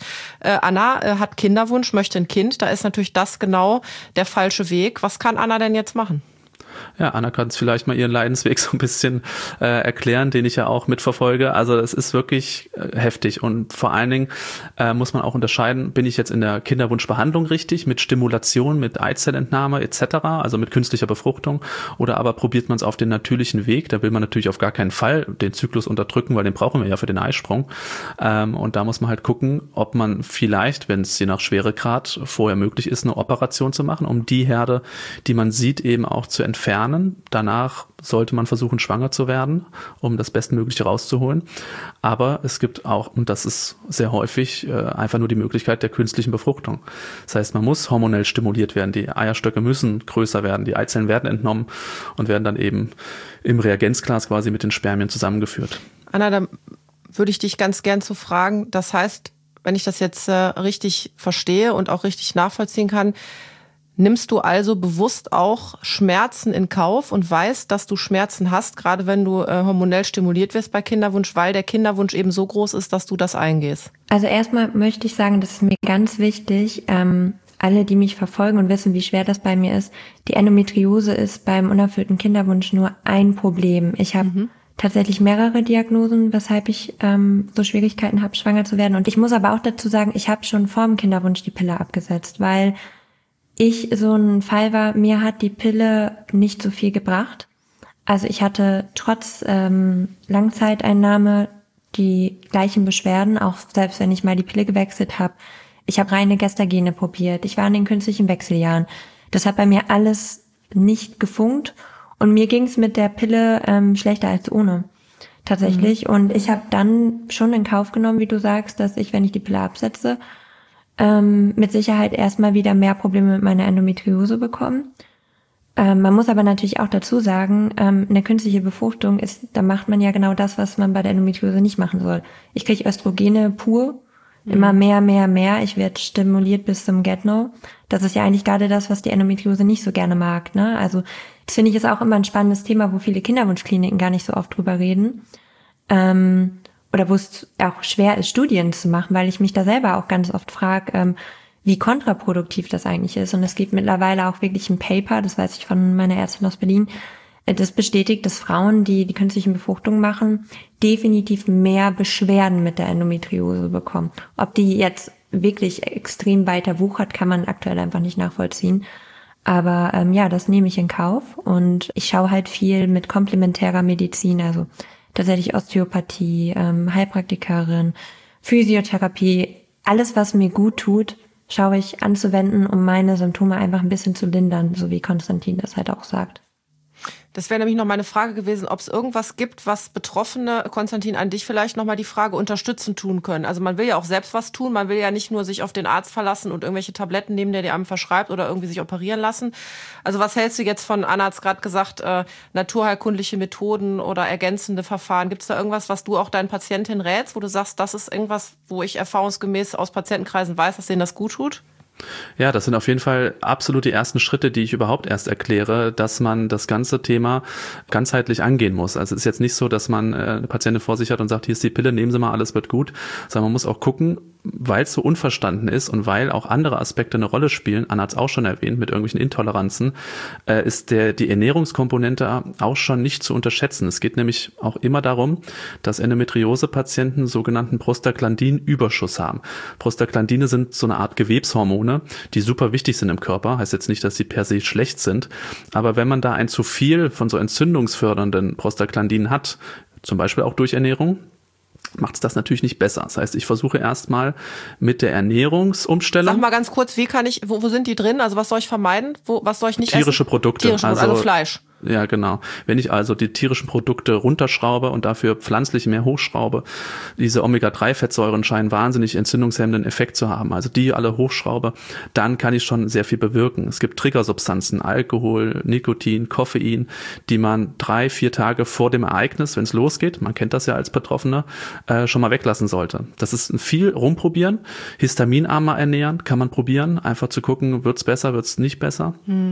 Anna hat Kinderwunsch, möchte ein Kind. Da ist natürlich das genau der falsche Weg. Was kann Anna denn jetzt machen? Ja, Anna kann es vielleicht mal ihren Leidensweg so ein bisschen erklären, den ich ja auch mitverfolge. Also es ist wirklich heftig und vor allen Dingen muss man auch unterscheiden, bin ich jetzt in der Kinderwunschbehandlung richtig, mit Stimulation, mit Eizellentnahme etc., also mit künstlicher Befruchtung, oder aber probiert man es auf den natürlichen Weg. Da will man natürlich auf gar keinen Fall den Zyklus unterdrücken, weil den brauchen wir ja für den Eisprung. Und da muss man halt gucken, ob man vielleicht, wenn es je nach Schweregrad vorher möglich ist, eine Operation zu machen, um die Herde, die man sieht, eben auch zu entfernen. Danach sollte man versuchen, schwanger zu werden, um das Bestmögliche rauszuholen. Aber es gibt auch, und das ist sehr häufig, einfach nur die Möglichkeit der künstlichen Befruchtung. Das heißt, man muss hormonell stimuliert werden. Die Eierstöcke müssen größer werden. Die Eizellen werden entnommen und werden dann eben im Reagenzglas quasi mit den Spermien zusammengeführt. Anna, da würde ich dich ganz gern zu fragen. Das heißt, wenn ich das jetzt richtig verstehe und auch richtig nachvollziehen kann, nimmst du also bewusst auch Schmerzen in Kauf und weißt, dass du Schmerzen hast, gerade wenn du hormonell stimuliert wirst bei Kinderwunsch, weil der Kinderwunsch eben so groß ist, dass du das eingehst? Also erstmal möchte ich sagen, das ist mir ganz wichtig, alle, die mich verfolgen und wissen, wie schwer das bei mir ist, die Endometriose ist beim unerfüllten Kinderwunsch nur ein Problem. Ich habe tatsächlich mehrere Diagnosen, weshalb ich so Schwierigkeiten habe, schwanger zu werden. Und ich muss aber auch dazu sagen, ich habe schon vor dem Kinderwunsch die Pille abgesetzt, weil ich so ein Fall war, mir hat die Pille nicht so viel gebracht. Also ich hatte trotz Langzeiteinnahme die gleichen Beschwerden, auch selbst wenn ich mal die Pille gewechselt habe. Ich habe reine Gestagene probiert, ich war in den künstlichen Wechseljahren. Das hat bei mir alles nicht gefunkt und mir ging es mit der Pille schlechter als ohne, tatsächlich. Und ich habe dann schon in Kauf genommen, wie du sagst, dass ich, wenn ich die Pille absetze, mit Sicherheit erstmal wieder mehr Probleme mit meiner Endometriose bekommen. Man muss aber natürlich auch dazu sagen, eine künstliche Befruchtung da macht man ja genau das, was man bei der Endometriose nicht machen soll. Ich kriege Östrogene pur, immer mehr. Ich werde stimuliert bis zum Get-No. Das ist ja eigentlich gerade das, was die Endometriose nicht so gerne mag, ne? Also das finde ich ist auch immer ein spannendes Thema, wo viele Kinderwunschkliniken gar nicht so oft drüber reden. Oder wo es auch schwer ist, Studien zu machen, weil ich mich da selber auch ganz oft frage, wie kontraproduktiv das eigentlich ist. Und es gibt mittlerweile auch wirklich ein Paper, das weiß ich von meiner Ärztin aus Berlin, das bestätigt, dass Frauen, die die künstlichen Befruchtungen machen, definitiv mehr Beschwerden mit der Endometriose bekommen. Ob die jetzt wirklich extrem weiter wuchert, kann man aktuell einfach nicht nachvollziehen. Aber das nehme ich in Kauf und ich schaue halt viel mit komplementärer Medizin, also tatsächlich Osteopathie, Heilpraktikerin, Physiotherapie, alles, was mir gut tut, schaue ich anzuwenden, um meine Symptome einfach ein bisschen zu lindern, so wie Konstantin das halt auch sagt. Das wäre nämlich noch meine Frage gewesen, ob es irgendwas gibt, was Betroffene, Konstantin, an dich vielleicht nochmal die Frage unterstützend tun können. Also man will ja auch selbst was tun, man will ja nicht nur sich auf den Arzt verlassen und irgendwelche Tabletten nehmen, der dir einem verschreibt oder irgendwie sich operieren lassen. Also was hältst du jetzt von, Anna hat es gerade gesagt, naturheilkundliche Methoden oder ergänzende Verfahren? Gibt es da irgendwas, was du auch deinen Patientinnen rätst, wo du sagst, das ist irgendwas, wo ich erfahrungsgemäß aus Patientenkreisen weiß, dass denen das gut tut? Ja, das sind auf jeden Fall absolut die ersten Schritte, die ich überhaupt erst erkläre, dass man das ganze Thema ganzheitlich angehen muss. Also es ist jetzt nicht so, dass man eine Patientin vor sich hat und sagt, hier ist die Pille, nehmen Sie mal, alles wird gut, sondern man muss auch gucken, weil es so unverstanden ist und weil auch andere Aspekte eine Rolle spielen, Anna hat es auch schon erwähnt, mit irgendwelchen Intoleranzen, ist die Ernährungskomponente auch schon nicht zu unterschätzen. Es geht nämlich auch immer darum, dass Endometriose-Patienten sogenannten Prostaglandin-Überschuss haben. Prostaglandine sind so eine Art Gewebshormone, die super wichtig sind im Körper. Heißt jetzt nicht, dass sie per se schlecht sind, aber wenn man da ein zu viel von so entzündungsfördernden Prostaglandinen hat, zum Beispiel auch durch Ernährung, macht es das natürlich nicht besser. Das heißt, ich versuche erstmal mit der Ernährungsumstellung. Sag mal ganz kurz, wo sind die drin? Also was soll ich vermeiden? Was soll ich nicht tierische essen? Produkte. Also Fleisch. Ja, genau. Wenn ich also die tierischen Produkte runterschraube und dafür pflanzliche mehr hochschraube, diese Omega-3-Fettsäuren scheinen wahnsinnig entzündungshemmenden Effekt zu haben. Also die alle hochschraube, dann kann ich schon sehr viel bewirken. Es gibt Triggersubstanzen, Alkohol, Nikotin, Koffein, die man 3-4 Tage vor dem Ereignis, wenn es losgeht, man kennt das ja als Betroffener, schon mal weglassen sollte. Das ist viel rumprobieren, histaminarmer ernähren, kann man probieren, einfach zu gucken, wird's besser, wird's nicht besser.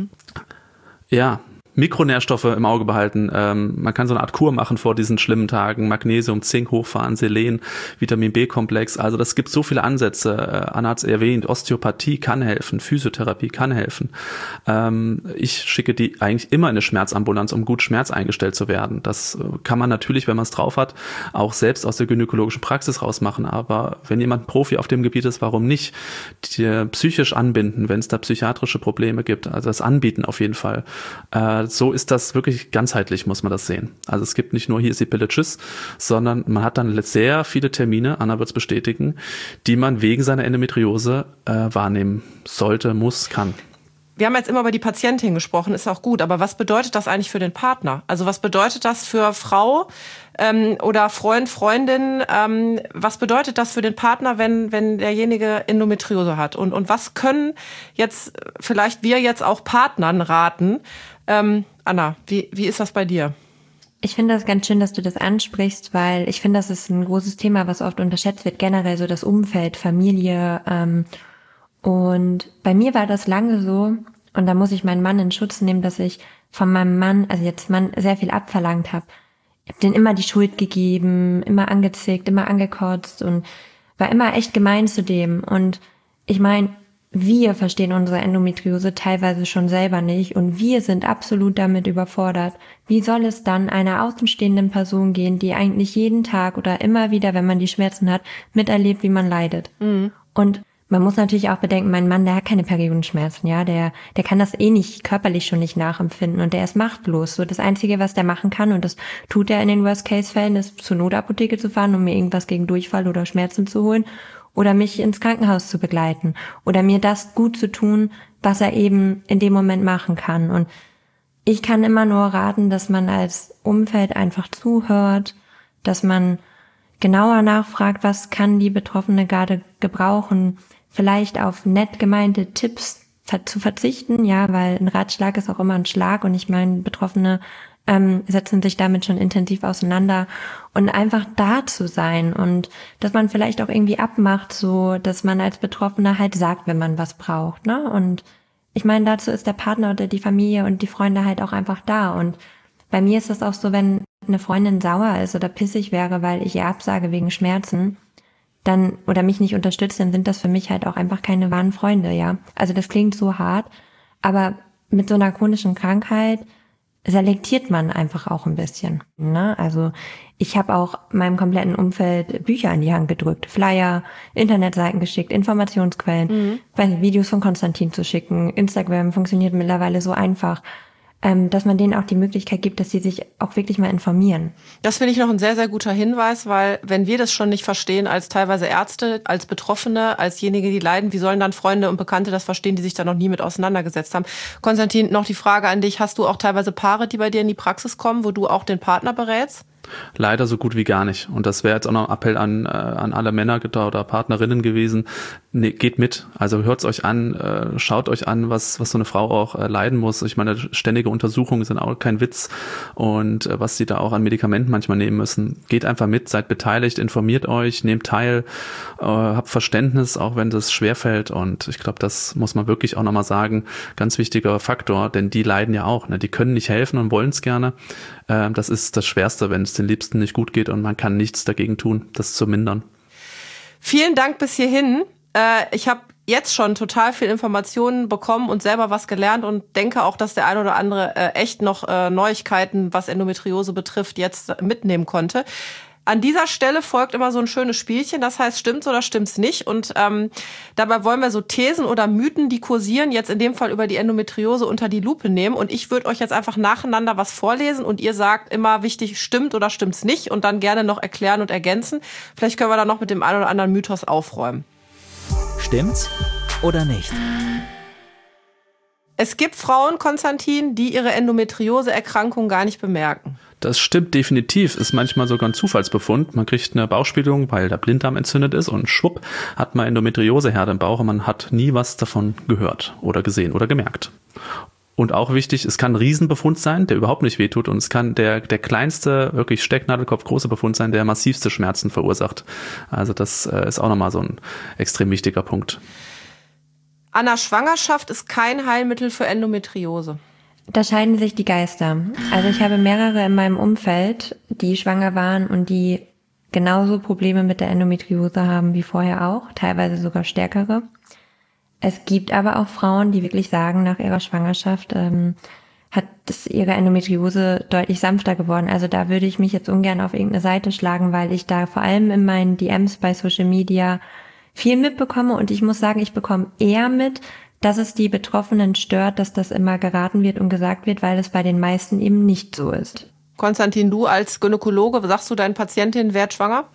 Ja. Mikronährstoffe im Auge behalten. Man kann so eine Art Kur machen vor diesen schlimmen Tagen. Magnesium, Zink hochfahren, Selen, Vitamin B-Komplex. Also das gibt so viele Ansätze. Anna hat es erwähnt, Osteopathie kann helfen, Physiotherapie kann helfen. Ich schicke die eigentlich immer in eine Schmerzambulanz, um gut schmerzeingestellt zu werden. Das kann man natürlich, wenn man es drauf hat, auch selbst aus der gynäkologischen Praxis rausmachen. Aber wenn jemand ein Profi auf dem Gebiet ist, warum nicht? Die psychisch anbinden, wenn es da psychiatrische Probleme gibt. Also das anbieten auf jeden Fall. So ist das wirklich ganzheitlich, muss man das sehen. Also es gibt nicht nur, hier ist die Pille, tschüss, sondern man hat dann sehr viele Termine, Anna wird es bestätigen, die man wegen seiner Endometriose wahrnehmen sollte, muss, kann. Wir haben jetzt immer über die Patientin gesprochen, ist auch gut, aber was bedeutet das eigentlich für den Partner? Also was bedeutet das für Frau oder Freund, Freundin? Was bedeutet das für den Partner, wenn derjenige Endometriose hat? Und was können jetzt vielleicht wir jetzt auch Partnern raten? Anna, wie ist das bei dir? Ich finde das ganz schön, dass du das ansprichst, weil ich finde, das ist ein großes Thema, was oft unterschätzt wird, generell so das Umfeld, Familie. Und bei mir war das lange so, und da muss ich meinen Mann in Schutz nehmen, dass ich von meinem Mann, also jetzt Mann, sehr viel abverlangt habe. Ich habe denen immer die Schuld gegeben, immer angezickt, immer angekotzt und war immer echt gemein zu dem. Und ich meine, wir verstehen unsere Endometriose teilweise schon selber nicht und wir sind absolut damit überfordert. Wie soll es dann einer außenstehenden Person gehen, die eigentlich jeden Tag oder immer wieder, wenn man die Schmerzen hat, miterlebt, wie man leidet? Und man muss natürlich auch bedenken, mein Mann, der hat keine Periodenschmerzen, ja, der kann das nicht, körperlich schon nicht nachempfinden und der ist machtlos. So das Einzige, was der machen kann, und das tut er in den Worst-Case-Fällen, ist zur Notapotheke zu fahren, um mir irgendwas gegen Durchfall oder Schmerzen zu holen oder mich ins Krankenhaus zu begleiten oder mir das gut zu tun, was er eben in dem Moment machen kann. Und ich kann immer nur raten, dass man als Umfeld einfach zuhört, dass man genauer nachfragt, was kann die Betroffene gerade gebrauchen, vielleicht auf nett gemeinte Tipps zu verzichten, ja, weil ein Ratschlag ist auch immer ein Schlag und ich meine, Betroffene setzen sich damit schon intensiv auseinander und einfach da zu sein und dass man vielleicht auch irgendwie abmacht, so dass man als Betroffener halt sagt, wenn man was braucht, ne? Und ich meine, dazu ist der Partner oder die Familie und die Freunde halt auch einfach da. Und bei mir ist das auch so, wenn eine Freundin sauer ist oder pissig wäre, weil ich ihr absage wegen Schmerzen, dann oder mich nicht unterstützt, dann sind das für mich halt auch einfach keine wahren Freunde, ja. Also das klingt so hart, aber mit so einer chronischen Krankheit selektiert man einfach auch ein bisschen, ne? Also ich habe auch meinem kompletten Umfeld Bücher in die Hand gedrückt, Flyer, Internetseiten geschickt, Informationsquellen, Videos von Konstantin zu schicken. Instagram funktioniert mittlerweile so einfach, dass man denen auch die Möglichkeit gibt, dass sie sich auch wirklich mal informieren. Das finde ich noch ein sehr, sehr guter Hinweis, weil wenn wir das schon nicht verstehen als teilweise Ärzte, als Betroffene, als diejenigen, die leiden, wie sollen dann Freunde und Bekannte das verstehen, die sich da noch nie mit auseinandergesetzt haben? Konstantin, noch die Frage an dich, hast du auch teilweise Paare, die bei dir in die Praxis kommen, wo du auch den Partner berätst? Leider so gut wie gar nicht. Und das wäre jetzt auch noch ein Appell an alle Männer oder Partnerinnen gewesen. Nee, geht mit. Also hört's euch an, schaut euch an, was so eine Frau auch leiden muss. Ich meine, ständige Untersuchungen sind auch kein Witz. Und was sie da auch an Medikamenten manchmal nehmen müssen. Geht einfach mit, seid beteiligt, informiert euch, nehmt teil, habt Verständnis, auch wenn das schwerfällt. Und ich glaube, das muss man wirklich auch nochmal sagen. Ganz wichtiger Faktor, denn die leiden ja auch. Ne? Die können nicht helfen und wollen es gerne. Das ist das Schwerste, wenn es den Liebsten nicht gut geht und man kann nichts dagegen tun, das zu mindern. Vielen Dank bis hierhin. Ich habe jetzt schon total viel Informationen bekommen und selber was gelernt und denke auch, dass der ein oder andere echt noch Neuigkeiten, was Endometriose betrifft, jetzt mitnehmen konnte. An dieser Stelle folgt immer so ein schönes Spielchen, das heißt, stimmt's oder stimmt's nicht? Und dabei wollen wir so Thesen oder Mythen, die kursieren, jetzt in dem Fall über die Endometriose, unter die Lupe nehmen. Und ich würde euch jetzt einfach nacheinander was vorlesen und ihr sagt immer wichtig, stimmt oder stimmt's nicht und dann gerne noch erklären und ergänzen. Vielleicht können wir da noch mit dem einen oder anderen Mythos aufräumen. Stimmt's oder nicht? Es gibt Frauen, Konstantin, die ihre Endometriose-Erkrankung gar nicht bemerken. Das stimmt definitiv, ist manchmal sogar ein Zufallsbefund. Man kriegt eine Bauchspiegelung, weil der Blinddarm entzündet ist und schwupp hat man Endometrioseherde im Bauch und man hat nie was davon gehört oder gesehen oder gemerkt. Und auch wichtig, es kann ein Riesenbefund sein, der überhaupt nicht wehtut und es kann der kleinste, wirklich Stecknadelkopf große Befund sein, der massivste Schmerzen verursacht. Also das ist auch nochmal so ein extrem wichtiger Punkt. Anna, Schwangerschaft ist kein Heilmittel für Endometriose. Da scheiden sich die Geister. Also ich habe mehrere in meinem Umfeld, die schwanger waren und die genauso Probleme mit der Endometriose haben wie vorher auch, teilweise sogar stärkere. Es gibt aber auch Frauen, die wirklich sagen, nach ihrer Schwangerschaft hat ihre Endometriose deutlich sanfter geworden. Also da würde ich mich jetzt ungern auf irgendeine Seite schlagen, weil ich da vor allem in meinen DMs bei Social Media viel mitbekomme und ich muss sagen, ich bekomme eher mit, dass es die Betroffenen stört, dass das immer geraten wird und gesagt wird, weil es bei den meisten eben nicht so ist. Konstantin, du als Gynäkologe, sagst du deinen Patientinnen, werd schwanger?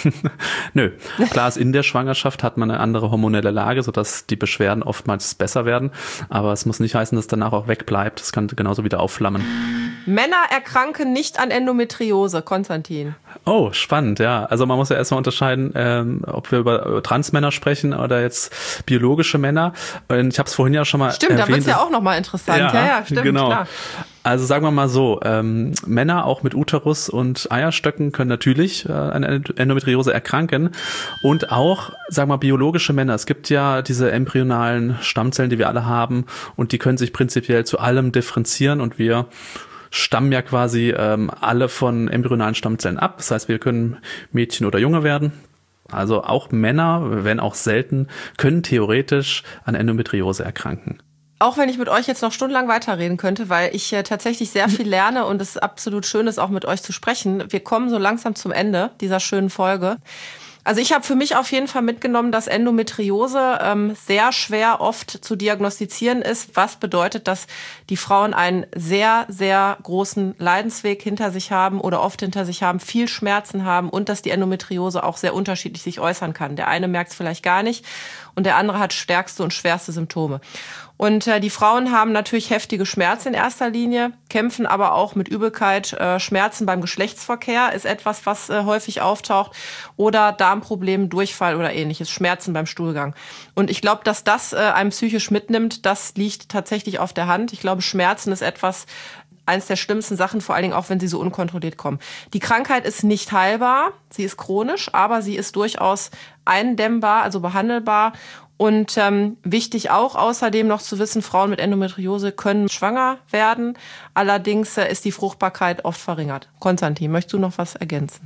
Nö, klar ist, in der Schwangerschaft hat man eine andere hormonelle Lage, sodass die Beschwerden oftmals besser werden, aber es muss nicht heißen, dass danach auch wegbleibt. Es kann genauso wieder aufflammen. Männer erkranken nicht an Endometriose, Konstantin. Oh, spannend, ja. Also man muss ja erstmal unterscheiden, ob wir über Transmänner sprechen oder jetzt biologische Männer. Und ich habe es vorhin ja schon mal erwähnt. Stimmt, da wird's ja auch nochmal interessant. Ja, stimmt, genau. Klar. Also sagen wir mal so, Männer auch mit Uterus und Eierstöcken können natürlich an Endometriose erkranken und auch, sagen wir mal, biologische Männer. Es gibt ja diese embryonalen Stammzellen, die wir alle haben und die können sich prinzipiell zu allem differenzieren und wir stammen ja quasi alle von embryonalen Stammzellen ab. Das heißt, wir können Mädchen oder Junge werden. Also auch Männer, wenn auch selten, können theoretisch an Endometriose erkranken. Auch wenn ich mit euch jetzt noch stundenlang weiterreden könnte, weil ich tatsächlich sehr viel lerne und es absolut schön ist, auch mit euch zu sprechen. Wir kommen so langsam zum Ende dieser schönen Folge. Also ich habe für mich auf jeden Fall mitgenommen, dass Endometriose sehr schwer oft zu diagnostizieren ist, was bedeutet, dass die Frauen einen sehr, sehr großen Leidensweg hinter sich haben oder oft hinter sich haben, viel Schmerzen haben und dass die Endometriose auch sehr unterschiedlich sich äußern kann. Der eine merkt es vielleicht gar nicht und der andere hat stärkste und schwerste Symptome. Und die Frauen haben natürlich heftige Schmerzen in erster Linie, kämpfen aber auch mit Übelkeit. Schmerzen beim Geschlechtsverkehr ist etwas, was häufig auftaucht. Oder Darmprobleme, Durchfall oder ähnliches, Schmerzen beim Stuhlgang. Und ich glaube, dass das einem psychisch mitnimmt, das liegt tatsächlich auf der Hand. Ich glaube, Schmerzen ist eines der schlimmsten Sachen, vor allen Dingen auch, wenn sie so unkontrolliert kommen. Die Krankheit ist nicht heilbar, sie ist chronisch, aber sie ist durchaus eindämmbar, also behandelbar. Und wichtig auch außerdem noch zu wissen, Frauen mit Endometriose können schwanger werden. Allerdings ist die Fruchtbarkeit oft verringert. Konstantin, möchtest du noch was ergänzen?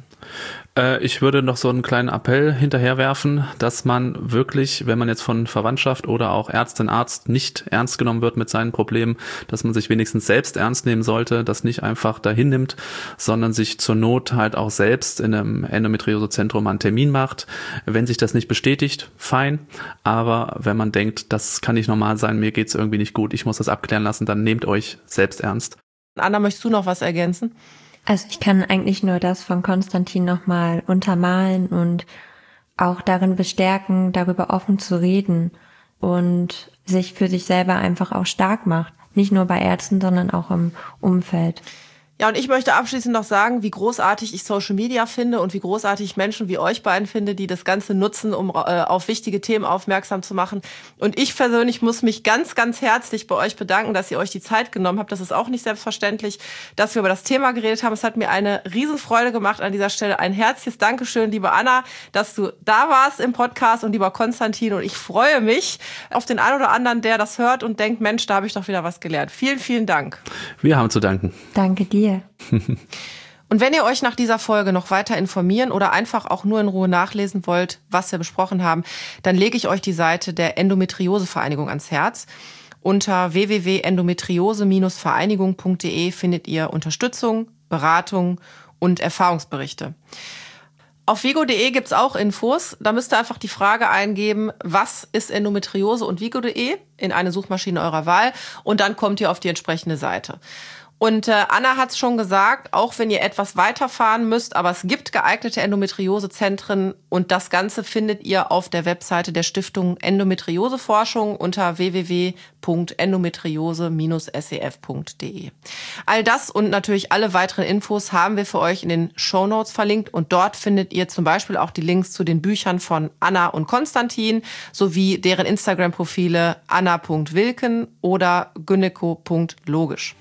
Ich würde noch so einen kleinen Appell hinterherwerfen, dass man wirklich, wenn man jetzt von Verwandtschaft oder auch Ärztin, Arzt nicht ernst genommen wird mit seinen Problemen, dass man sich wenigstens selbst ernst nehmen sollte, das nicht einfach dahin nimmt, sondern sich zur Not halt auch selbst in einem Endometriosezentrum einen Termin macht. Wenn sich das nicht bestätigt, fein, aber wenn man denkt, das kann nicht normal sein, mir geht's irgendwie nicht gut, ich muss das abklären lassen, dann nehmt euch selbst ernst. Anna, möchtest du noch was ergänzen? Also ich kann eigentlich nur das von Konstantin nochmal untermalen und auch darin bestärken, darüber offen zu reden und sich für sich selber einfach auch stark macht. Nicht nur bei Ärzten, sondern auch im Umfeld. Ja, und ich möchte abschließend noch sagen, wie großartig ich Social Media finde und wie großartig ich Menschen wie euch beiden finde, die das Ganze nutzen, um auf wichtige Themen aufmerksam zu machen. Und ich persönlich muss mich ganz, ganz herzlich bei euch bedanken, dass ihr euch die Zeit genommen habt. Das ist auch nicht selbstverständlich, dass wir über das Thema geredet haben. Es hat mir eine Riesenfreude gemacht an dieser Stelle. Ein herzliches Dankeschön, liebe Anna, dass du da warst im Podcast und lieber Konstantin. Und ich freue mich auf den einen oder anderen, der das hört und denkt, Mensch, da habe ich doch wieder was gelernt. Vielen, vielen Dank. Wir haben zu danken. Danke dir. Und wenn ihr euch nach dieser Folge noch weiter informieren oder einfach auch nur in Ruhe nachlesen wollt, was wir besprochen haben, dann lege ich euch die Seite der Endometriose-Vereinigung ans Herz. Unter www.endometriose-vereinigung.de findet ihr Unterstützung, Beratung und Erfahrungsberichte. Auf vigo.de gibt's auch Infos. Da müsst ihr einfach die Frage eingeben, was ist Endometriose und vigo.de in eine Suchmaschine eurer Wahl und dann kommt ihr auf die entsprechende Seite. Und Anna hat's schon gesagt, auch wenn ihr etwas weiterfahren müsst, aber es gibt geeignete Endometriosezentren und das Ganze findet ihr auf der Webseite der Stiftung Endometrioseforschung unter www.endometriose-sef.de. All das und natürlich alle weiteren Infos haben wir für euch in den Shownotes verlinkt und dort findet ihr zum Beispiel auch die Links zu den Büchern von Anna und Konstantin sowie deren Instagram-Profile anna.wilken oder gyneko.logisch.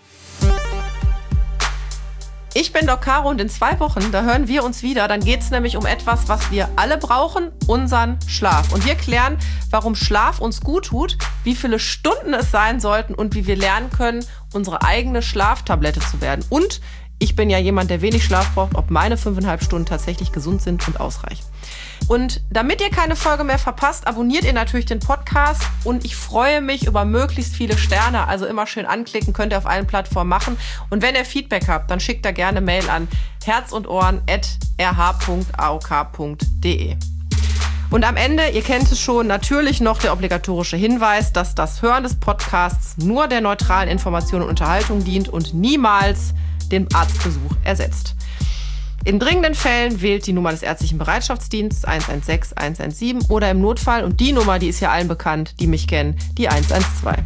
Ich bin Doc Caro und in 2 Wochen, da hören wir uns wieder. Dann geht es nämlich um etwas, was wir alle brauchen, unseren Schlaf. Und wir klären, warum Schlaf uns gut tut, wie viele Stunden es sein sollten und wie wir lernen können, unsere eigene Schlaftablette zu werden. Und ich bin ja jemand, der wenig Schlaf braucht, ob meine 5,5 Stunden tatsächlich gesund sind und ausreichen. Und damit ihr keine Folge mehr verpasst, abonniert ihr natürlich den Podcast und ich freue mich über möglichst viele Sterne, also immer schön anklicken, könnt ihr auf allen Plattformen machen. Und wenn ihr Feedback habt, dann schickt da gerne Mail an herzundohren@rh.aok.de. Und am Ende, ihr kennt es schon, natürlich noch der obligatorische Hinweis, dass das Hören des Podcasts nur der neutralen Information und Unterhaltung dient und niemals den Arztbesuch ersetzt. In dringenden Fällen wählt die Nummer des ärztlichen Bereitschaftsdienstes 116 117 oder im Notfall, und die Nummer, die ist ja allen bekannt, die mich kennen, die 112.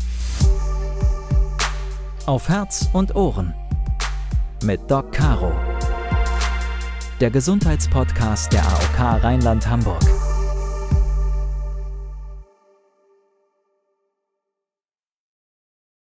Auf Herz und Ohren mit Doc Caro. Der Gesundheitspodcast der AOK Rheinland-Hamburg.